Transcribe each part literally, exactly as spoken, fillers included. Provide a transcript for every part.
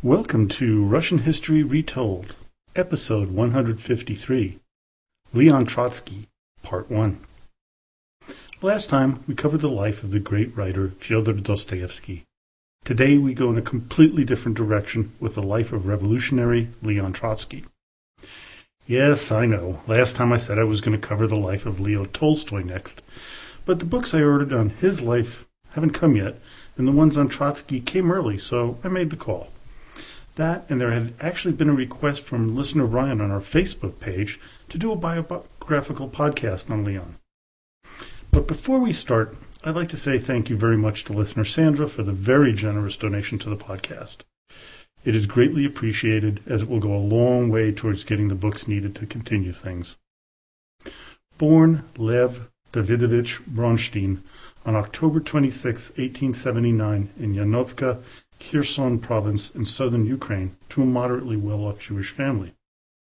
Welcome to Russian History Retold, Episode one hundred fifty-three, Leon Trotsky, Part one. Last time, we covered the life of the great writer Fyodor Dostoevsky. Today, we go in a completely different direction with the life of revolutionary Leon Trotsky. Yes, I know, last time I said I was going to cover the life of Leo Tolstoy next, but the books I ordered on his life haven't come yet, and the ones on Trotsky came early, so I made the call. That, and there had actually been a request from listener Ryan on our Facebook page to do a biographical podcast on Leon. But before we start, I'd like to say thank you very much to listener Sandra for the very generous donation to the podcast. It is greatly appreciated, as it will go a long way towards getting the books needed to continue things. Born Lev Davidovich Bronstein on October twenty-sixth, eighteen seventy-nine in Yanovka, Kherson province in southern Ukraine, to a moderately well-off Jewish family.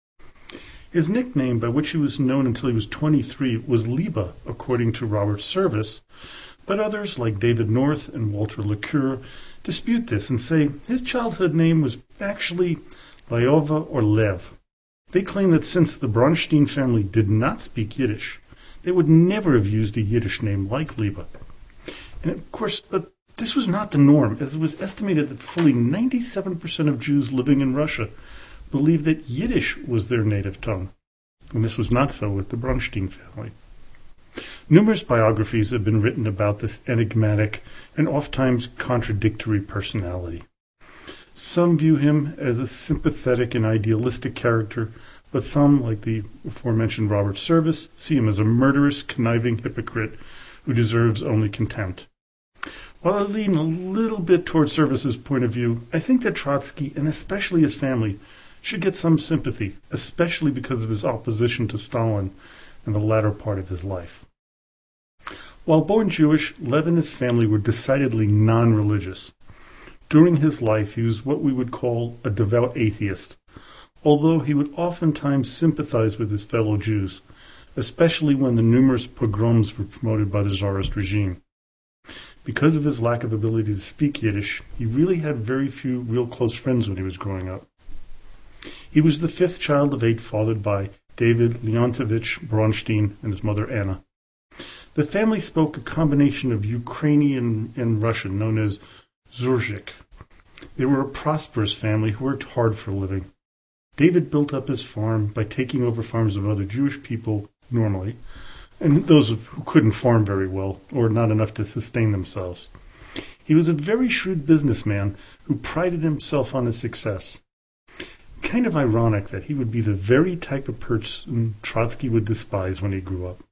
His nickname, by which he was known until he was twenty-three, was Liba, according to Robert Service, but others, like David North and Walter LeCure, dispute this and say his childhood name was actually Lyova or Lev. They claim that since the Bronstein family did not speak Yiddish, they would never have used a Yiddish name like Liba. And of course, but this was not the norm, as it was estimated that fully ninety-seven percent of Jews living in Russia believed that Yiddish was their native tongue, and this was not so with the Bronstein family. Numerous biographies have been written about this enigmatic and oftentimes contradictory personality. Some view him as a sympathetic and idealistic character, but some, like the aforementioned Robert Service, see him as a murderous, conniving hypocrite who deserves only contempt. While I lean a little bit toward Service's point of view, I think that Trotsky, and especially his family, should get some sympathy, especially because of his opposition to Stalin in the latter part of his life. While born Jewish, Lev and his family were decidedly non-religious. During his life, he was what we would call a devout atheist, although he would oftentimes sympathize with his fellow Jews, especially when the numerous pogroms were promoted by the Tsarist regime. Because of his lack of ability to speak Yiddish, he really had very few real close friends when he was growing up. He was the fifth child of eight fathered by David Leontovich Bronstein and his mother Anna. The family spoke a combination of Ukrainian and Russian known as Zurzik. They were a prosperous family who worked hard for a living. David built up his farm by taking over farms of other Jewish people normally, and those who couldn't farm very well, or not enough to sustain themselves. He was a very shrewd businessman who prided himself on his success. Kind of ironic that he would be the very type of person Trotsky would despise when he grew up.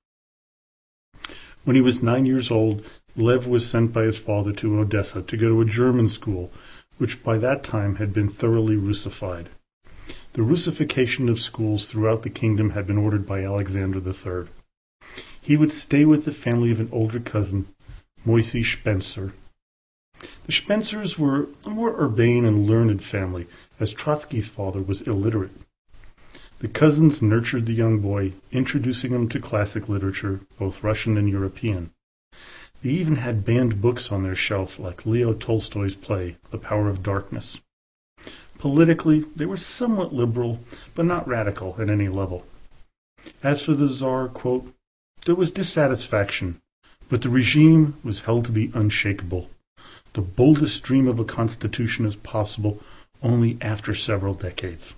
When he was nine years old, Lev was sent by his father to Odessa to go to a German school, which by that time had been thoroughly Russified. The Russification of schools throughout the kingdom had been ordered by Alexander the Third. He would stay with the family of an older cousin, Moisey Spencer. The Spencers were a more urbane and learned family, as Trotsky's father was illiterate. The cousins nurtured the young boy, introducing him to classic literature, both Russian and European. They even had banned books on their shelf, like Leo Tolstoy's play, The Power of Darkness. Politically, they were somewhat liberal, but not radical at any level. As for the Tsar, quote, there was dissatisfaction, but the regime was held to be unshakable. The boldest dream of a constitution is possible only after several decades.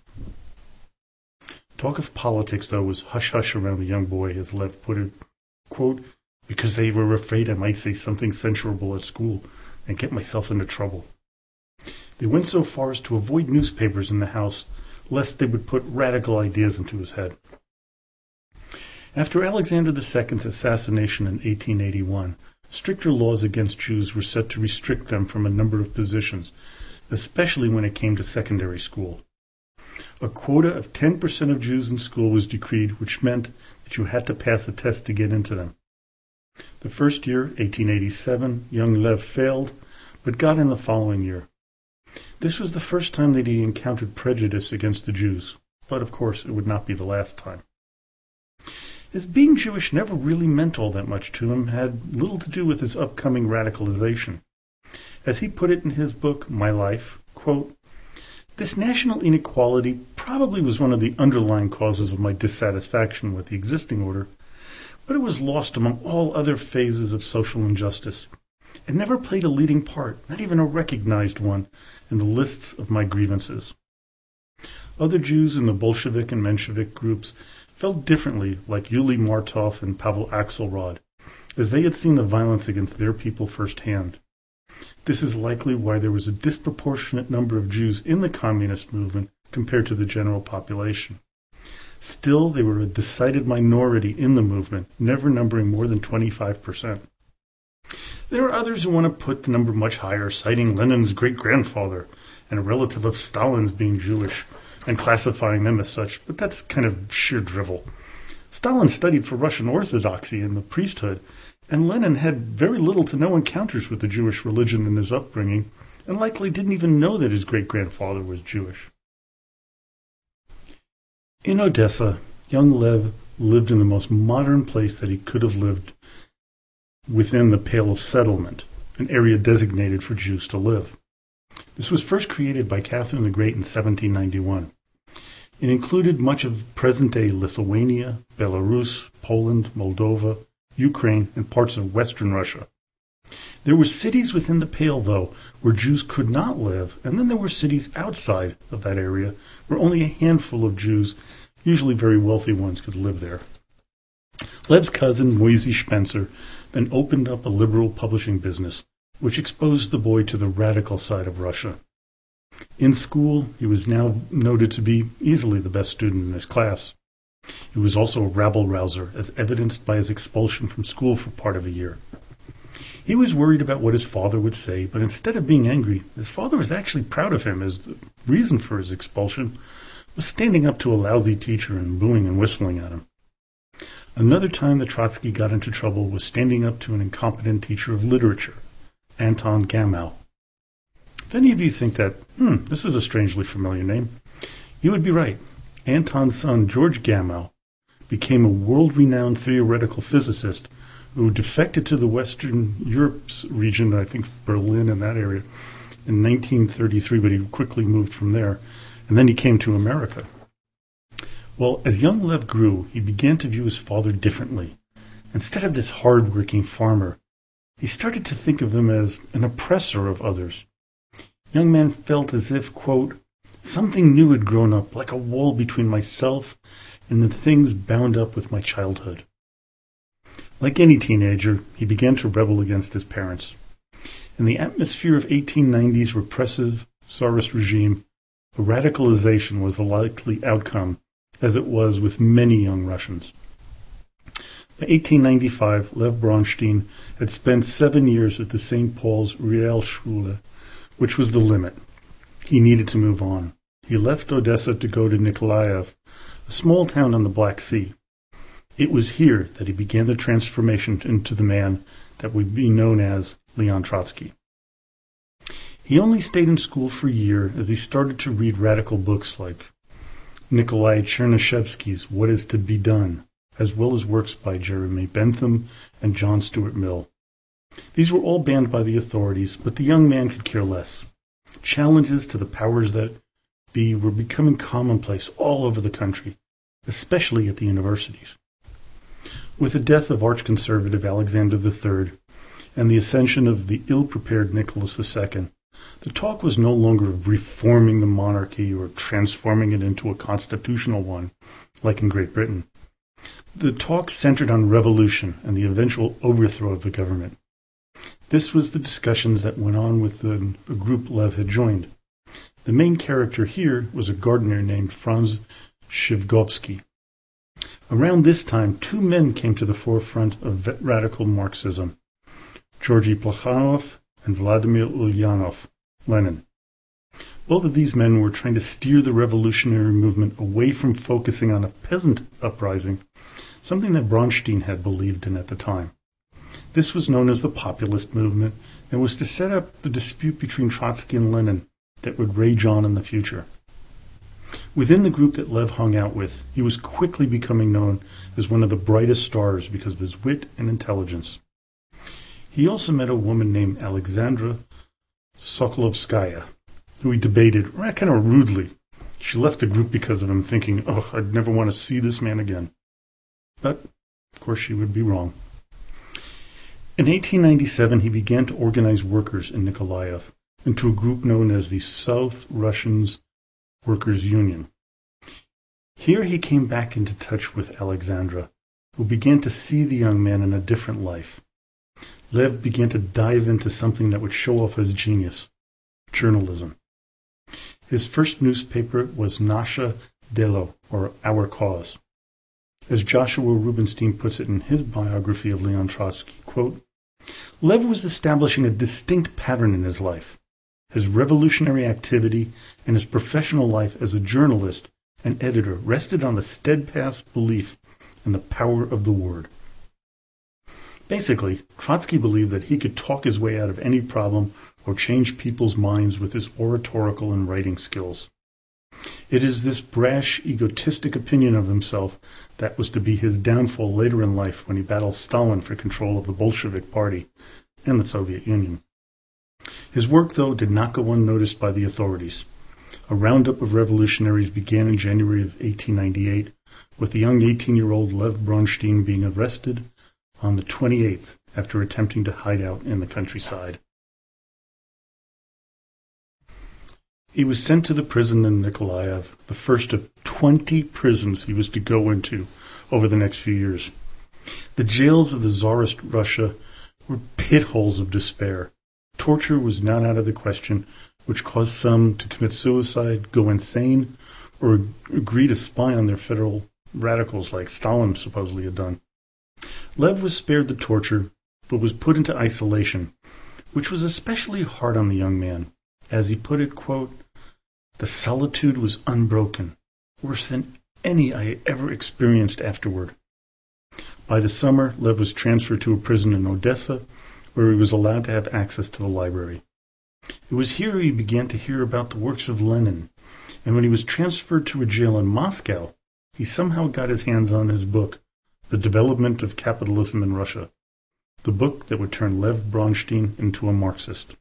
Talk of politics, though, was hush-hush around the young boy, as Lev put it, quote, because they were afraid I might say something censurable at school and get myself into trouble. They went so far as to avoid newspapers in the house, lest they would put radical ideas into his head. After Alexander the Second's assassination in eighteen eighty-one, stricter laws against Jews were set to restrict them from a number of positions, especially when it came to secondary school. A quota of ten percent of Jews in school was decreed, which meant that you had to pass a test to get into them. The first year, eighteen eighty-seven, young Lev failed, but got in the following year. This was the first time that he encountered prejudice against the Jews, but of course it would not be the last time. His being Jewish never really meant all that much to him, had little to do with his upcoming radicalization. As he put it in his book, My Life, quote, This national inequality probably was one of the underlying causes of my dissatisfaction with the existing order, but it was lost among all other phases of social injustice. It never played a leading part, not even a recognized one, in the lists of my grievances. Other Jews in the Bolshevik and Menshevik groups felt differently, like Yuli Martov and Pavel Axelrod, as they had seen the violence against their people firsthand. This is likely why there was a disproportionate number of Jews in the communist movement compared to the general population. Still, they were a decided minority in the movement, never numbering more than twenty-five percent. There are others who want to put the number much higher, citing Lenin's great-grandfather and a relative of Stalin's being Jewish, and classifying them as such, but that's kind of sheer drivel. Stalin studied for Russian Orthodoxy in the priesthood, and Lenin had very little to no encounters with the Jewish religion in his upbringing, and likely didn't even know that his great-grandfather was Jewish. In Odessa, young Lev lived in the most modern place that he could have lived within the Pale of Settlement, an area designated for Jews to live. This was first created by Catherine the Great in seventeen ninety-one. It included much of present-day Lithuania, Belarus, Poland, Moldova, Ukraine, and parts of Western Russia. There were cities within the Pale, though, where Jews could not live, and then there were cities outside of that area where only a handful of Jews, usually very wealthy ones, could live there. Lev's cousin, Moisey Spencer, then opened up a liberal publishing business, which exposed the boy to the radical side of Russia. In school, he was now noted to be easily the best student in his class. He was also a rabble-rouser, as evidenced by his expulsion from school for part of a year. He was worried about what his father would say, but instead of being angry, his father was actually proud of him, as the reason for his expulsion was standing up to a lousy teacher and booing and whistling at him. Another time that Trotsky got into trouble was standing up to an incompetent teacher of literature, Anton Gamow. If any of you think that, hmm, this is a strangely familiar name, you would be right. Anton's son, George Gamow, became a world-renowned theoretical physicist who defected to the Western Europe's region, I think Berlin and that area, in nineteen thirty-three, but he quickly moved from there, and then he came to America. Well, as young Lev grew, he began to view his father differently. Instead of this hard-working farmer, he started to think of him as an oppressor of others. Young man felt as if, quote, something new had grown up, like a wall between myself and the things bound up with my childhood. Like any teenager, he began to rebel against his parents. In the atmosphere of eighteen ninety's repressive Tsarist regime, a radicalization was the likely outcome, as it was with many young Russians. By eighteen ninety-five, Lev Bronstein had spent seven years at the Saint Paul's Realschule, which was the limit. He needed to move on. He left Odessa to go to Nikolaev, a small town on the Black Sea. It was here that he began the transformation into the man that would be known as Leon Trotsky. He only stayed in school for a year as he started to read radical books like Nikolai Chernyshevsky's What Is to Be Done, as well as works by Jeremy Bentham and John Stuart Mill. These were all banned by the authorities, but the young man could care less. Challenges to the powers that be were becoming commonplace all over the country, especially at the universities. With the death of arch-conservative Alexander the Third and the ascension of the ill-prepared Nicholas the Second, the talk was no longer of reforming the monarchy or transforming it into a constitutional one, like in Great Britain. The talk centered on revolution and the eventual overthrow of the government. This was the discussions that went on with the, the group Lev had joined. The main character here was a gardener named Franz Shivgovsky. Around this time, two men came to the forefront of radical Marxism, Georgy Plekhanov and Vladimir Ulyanov, Lenin. Both of these men were trying to steer the revolutionary movement away from focusing on a peasant uprising, something that Bronstein had believed in at the time. This was known as the populist movement and was to set up the dispute between Trotsky and Lenin that would rage on in the future. Within the group that Lev hung out with, he was quickly becoming known as one of the brightest stars because of his wit and intelligence. He also met a woman named Alexandra Sokolovskaya, who he debated kind of rudely. She left the group because of him, thinking, oh, I'd never want to see this man again. But, of course, she would be wrong. In eighteen ninety-seven, he began to organize workers in Nikolaev into a group known as the South Russians Workers' Union. Here he came back into touch with Alexandra, who began to see the young man in a different life. Lev began to dive into something that would show off his genius, journalism. His first newspaper was Nashe Delo, or Our Cause. As Joshua Rubinstein puts it in his biography of Leon Trotsky, quote, Lev was establishing a distinct pattern in his life. His revolutionary activity and his professional life as a journalist and editor rested on the steadfast belief in the power of the word. Basically, Trotsky believed that he could talk his way out of any problem or change people's minds with his oratorical and writing skills. It is this brash, egotistic opinion of himself that was to be his downfall later in life when he battled Stalin for control of the Bolshevik Party and the Soviet Union. His work, though, did not go unnoticed by the authorities. A roundup of revolutionaries began in January of eighteen ninety-eight, with the young eighteen-year-old Lev Bronstein being arrested on the twenty-eighth after attempting to hide out in the countryside. He was sent to the prison in Nikolaev, the first of twenty prisons he was to go into over the next few years. The jails of the Tsarist Russia were pit holes of despair. Torture was not out of the question, which caused some to commit suicide, go insane, or agree to spy on their federal radicals like Stalin supposedly had done. Lev was spared the torture, but was put into isolation, which was especially hard on the young man. As he put it, quote, the solitude was unbroken, worse than any I had ever experienced afterward. By the summer, Lev was transferred to a prison in Odessa, where he was allowed to have access to the library. It was here he began to hear about the works of Lenin, and when he was transferred to a jail in Moscow, he somehow got his hands on his book, The Development of Capitalism in Russia, the book that would turn Lev Bronstein into a Marxist.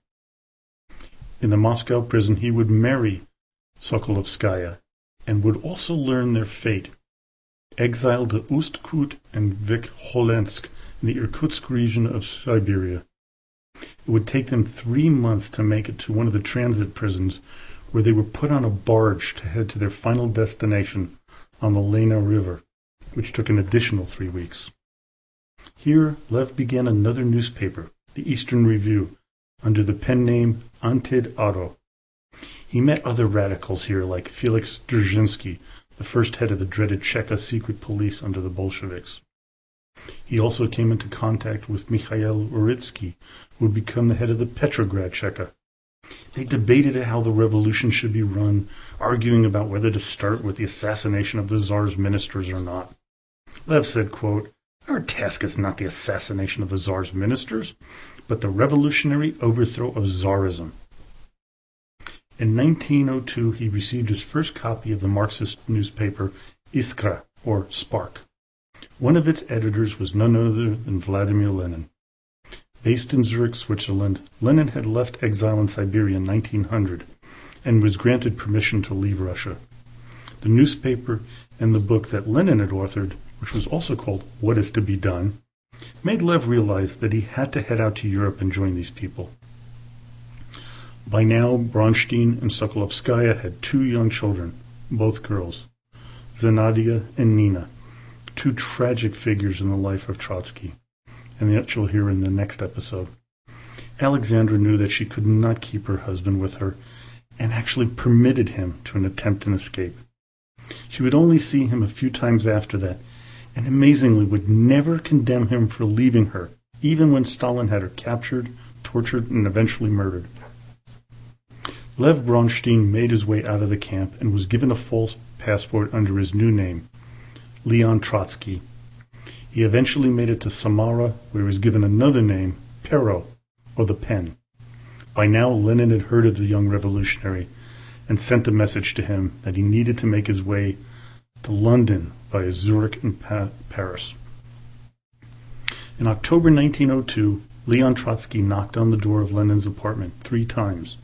In the Moscow prison, he would marry Sokolovskaya and would also learn their fate, exiled to Ust-Kut and Vikholensk in the Irkutsk region of Siberia. It would take them three months to make it to one of the transit prisons, where they were put on a barge to head to their final destination on the Lena River, which took an additional three weeks. Here, Lev began another newspaper, the Eastern Review, under the pen name Antid Otto. He met other radicals here like Felix Dzerzhinsky, the first head of the dreaded Cheka secret police under the Bolsheviks. He also came into contact with Mikhail Uritsky, who would become the head of the Petrograd Cheka. They debated how the revolution should be run, arguing about whether to start with the assassination of the Tsar's ministers or not. Lev said, quote, our task is not the assassination of the Tsar's ministers, but the revolutionary overthrow of Tsarism. In nineteen oh two, he received his first copy of the Marxist newspaper Iskra, or Spark. One of its editors was none other than Vladimir Lenin. Based in Zurich, Switzerland, Lenin had left exile in Siberia in nineteen hundred and was granted permission to leave Russia. The newspaper and the book that Lenin had authored, which was also called What is to be Done, made Lev realize that he had to head out to Europe and join these people. By now, Bronstein and Sokolovskaya had two young children, both girls, Zinaida and Nina, two tragic figures in the life of Trotsky, and that you'll hear in the next episode. Alexandra knew that she could not keep her husband with her, and actually permitted him to an attempt an escape. She would only see him a few times after that, and amazingly would never condemn him for leaving her, even when Stalin had her captured, tortured, and eventually murdered. Lev Bronstein made his way out of the camp and was given a false passport under his new name, Leon Trotsky. He eventually made it to Samara, where he was given another name, Pero, or the Pen. By now, Lenin had heard of the young revolutionary and sent a message to him that he needed to make his way to London via Zurich and pa- Paris. In October nineteen oh two, Leon Trotsky knocked on the door of Lenin's apartment three times,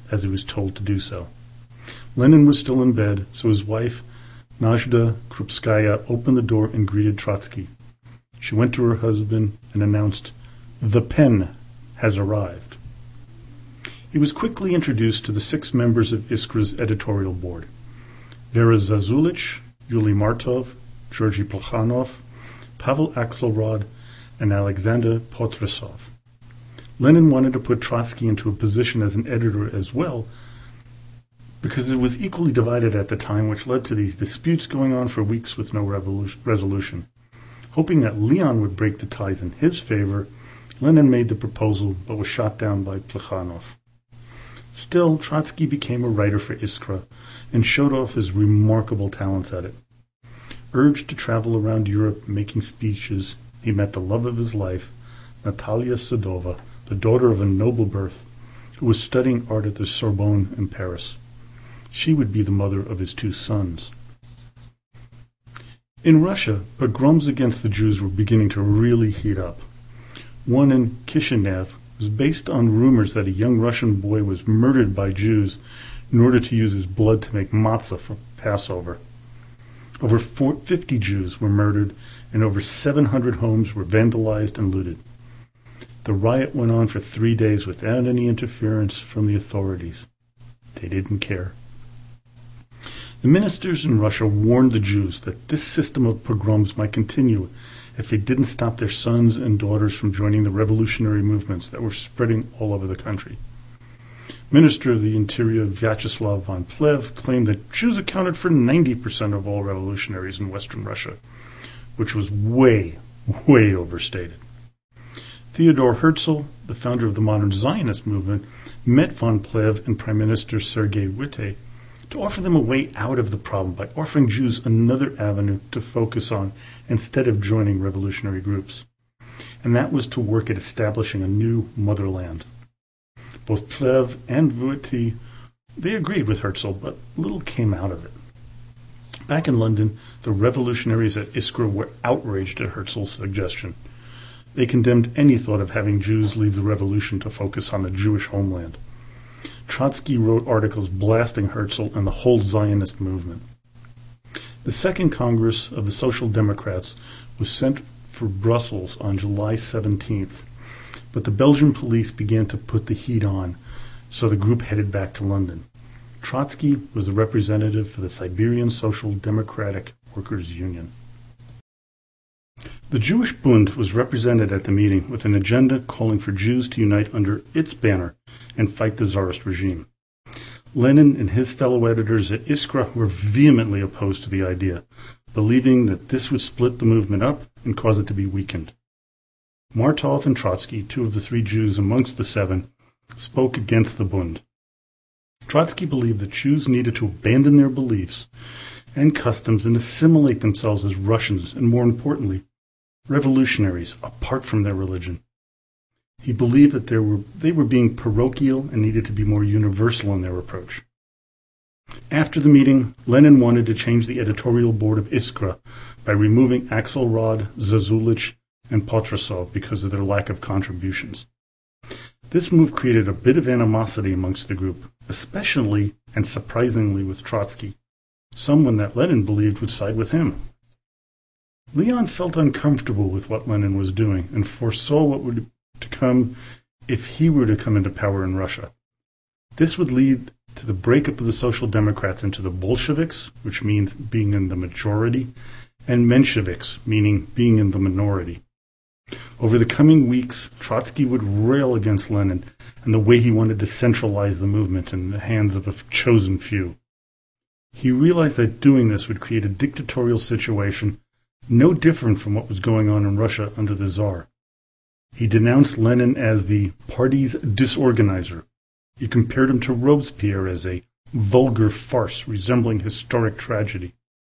as he was told to do so. Lenin was still in bed, so his wife, Nazhda Krupskaya, opened the door and greeted Trotsky. She went to her husband and announced, "The pen has arrived." He was quickly introduced to the six members of Iskra's editorial board: Vera Zazulich, Yuli Martov, Georgy Plekhanov, Pavel Axelrod, and Alexander Potrasov. Lenin wanted to put Trotsky into a position as an editor as well, because it was equally divided at the time, which led to these disputes going on for weeks with no revolution, resolution. Hoping that Leon would break the ties in his favor, Lenin made the proposal but was shot down by Plekhanov. Still, Trotsky became a writer for Iskra and showed off his remarkable talents at it. Urged to travel around Europe making speeches, he met the love of his life, Natalia Sadova, the daughter of a noble birth, who was studying art at the Sorbonne in Paris. She would be the mother of his two sons. In Russia, pogroms against the Jews were beginning to really heat up. One in Kishinev was based on rumors that a young Russian boy was murdered by Jews in order to use his blood to make matzah for Passover. Over fifty Jews were murdered, and over seven hundred homes were vandalized and looted. The riot went on for three days without any interference from the authorities. They didn't care. The ministers in Russia warned the Jews that this system of pogroms might continue if they didn't stop their sons and daughters from joining the revolutionary movements that were spreading all over the country. Minister of the Interior Vyacheslav von Plev claimed that Jews accounted for ninety percent of all revolutionaries in Western Russia, which was way, way overstated. Theodor Herzl, the founder of the modern Zionist movement, met von Plev and Prime Minister Sergei Witte to offer them a way out of the problem by offering Jews another avenue to focus on instead of joining revolutionary groups. And that was to work at establishing a new motherland. Both Plev and Witte, they agreed with Herzl, but little came out of it. Back in London, the revolutionaries at Iskra were outraged at Herzl's suggestion. They condemned any thought of having Jews leave the revolution to focus on the Jewish homeland. Trotsky wrote articles blasting Herzl and the whole Zionist movement. The Second Congress of the Social Democrats was sent for Brussels on July seventeenth, but the Belgian police began to put the heat on, so the group headed back to London. Trotsky was the representative for the Siberian Social Democratic Workers' Union. The Jewish Bund was represented at the meeting with an agenda calling for Jews to unite under its banner and fight the Tsarist regime. Lenin and his fellow editors at Iskra were vehemently opposed to the idea, believing that this would split the movement up and cause it to be weakened. Martov and Trotsky, two of the three Jews amongst the seven, spoke against the Bund. Trotsky believed that Jews needed to abandon their beliefs and customs and assimilate themselves as Russians and, more importantly, revolutionaries apart from their religion. He believed that they were, they were being parochial and needed to be more universal in their approach. After the meeting, Lenin wanted to change the editorial board of Iskra by removing Axelrod, Zazulich, and Potrasov because of their lack of contributions. This move created a bit of animosity amongst the group, especially and surprisingly with Trotsky, someone that Lenin believed would side with him. Leon felt uncomfortable with what Lenin was doing and foresaw what would to come if he were to come into power in Russia. This would lead to the breakup of the Social Democrats into the Bolsheviks, which means being in the majority, and Mensheviks, meaning being in the minority. Over the coming weeks, Trotsky would rail against Lenin and the way he wanted to centralize the movement in the hands of a chosen few. He realized that doing this would create a dictatorial situation no different from what was going on in Russia under the Tsar. He denounced Lenin as the party's disorganizer. He compared him to Robespierre as a vulgar farce resembling historic tragedy.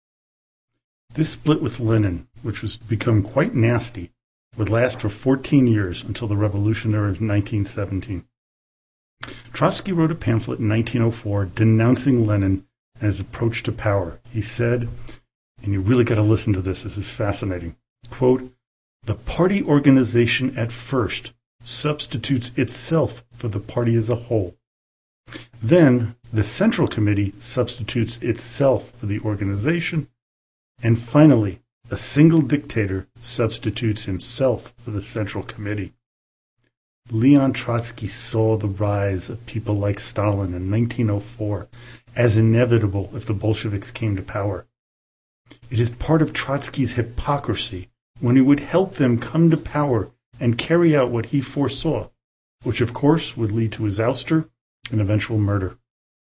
This split with Lenin, which was become quite nasty, would last for fourteen years until the revolution of nineteen seventeen. Trotsky wrote a pamphlet in nineteen oh four denouncing Lenin and his approach to power. He said, and you really got to listen to this, this is fascinating, quote, "The party organization at first substitutes itself for the party as a whole. Then, the Central Committee substitutes itself for the organization. And finally, a single dictator substitutes himself for the Central Committee. Leon Trotsky saw the rise of people like Stalin in nineteen oh four as inevitable if the Bolsheviks came to power. It is part of Trotsky's hypocrisy when he would help them come to power and carry out what he foresaw, which of course would lead to his ouster and eventual murder.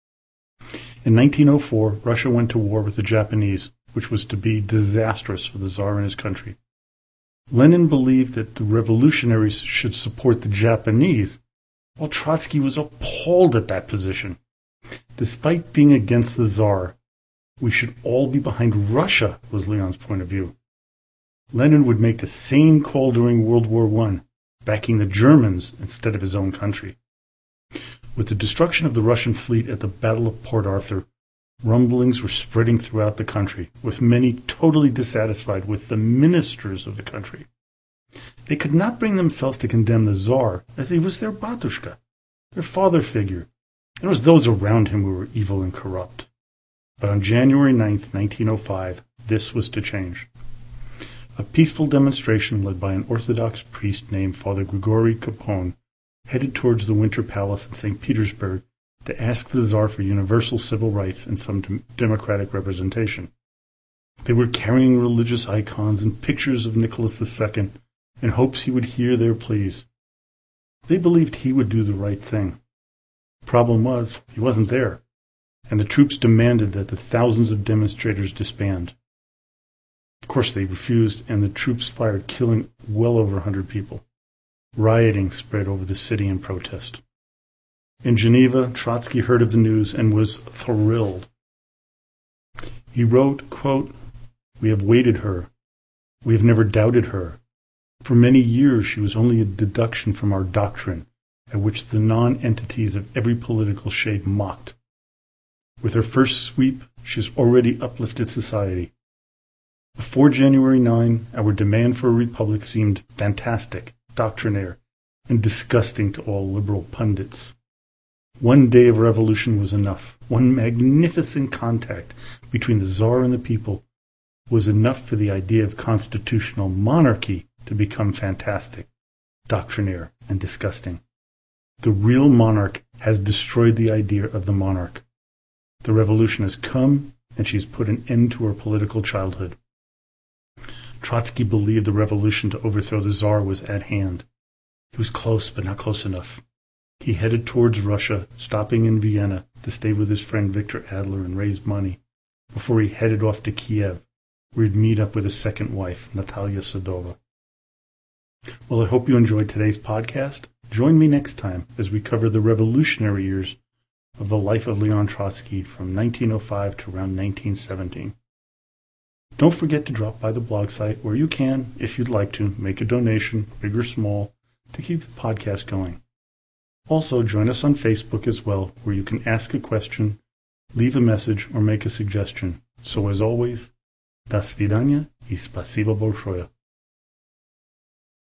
In nineteen oh four, Russia went to war with the Japanese, which was to be disastrous for the Tsar and his country. Lenin believed that the revolutionaries should support the Japanese, while Trotsky was appalled at that position. Despite being against the Tsar, we should all be behind Russia, was Leon's point of view. Lenin would make the same call during World War One, backing the Germans instead of his own country. With the destruction of the Russian fleet at the Battle of Port Arthur, rumblings were spreading throughout the country, with many totally dissatisfied with the ministers of the country. They could not bring themselves to condemn the Tsar, as he was their batushka, their father figure, and it was those around him who were evil and corrupt. But on January ninth, nineteen oh five, this was to change. A peaceful demonstration led by an Orthodox priest named Father Grigory Kopon headed towards the Winter Palace in Saint Petersburg to ask the Tsar for universal civil rights and some dem- democratic representation. They were carrying religious icons and pictures of Nicholas the Second in hopes he would hear their pleas. They believed he would do the right thing. Problem was, he wasn't there, and the troops demanded that the thousands of demonstrators disband. Of course they refused, and the troops fired, killing well over a hundred people. Rioting spread over the city in protest. In Geneva, Trotsky heard of the news and was thrilled. He wrote, quote, "We have weighted her. We have never doubted her. For many years she was only a deduction from our doctrine, at which the non-entities of every political shade mocked. With her first sweep, she has already uplifted society. Before January ninth, our demand for a republic seemed fantastic, doctrinaire, and disgusting to all liberal pundits. One day of revolution was enough. One magnificent contact between the Tsar and the people was enough for the idea of constitutional monarchy to become fantastic, doctrinaire, and disgusting. The real monarch has destroyed the idea of the monarch. The revolution has come, and she has put an end to her political childhood." Trotsky believed the revolution to overthrow the Tsar was at hand. He was close, but not close enough. He headed towards Russia, stopping in Vienna to stay with his friend Victor Adler and raise money, before he headed off to Kiev, where he'd meet up with his second wife, Natalia Sadova. Well, I hope you enjoyed today's podcast. Join me next time as we cover the revolutionary years of the life of Leon Trotsky from nineteen oh five to around nineteen seventeen. Don't forget to drop by the blog site where you can, if you'd like to, make a donation, big or small, to keep the podcast going. Also, join us on Facebook as well, where you can ask a question, leave a message, or make a suggestion. So as always, до свидания и спасибо большое.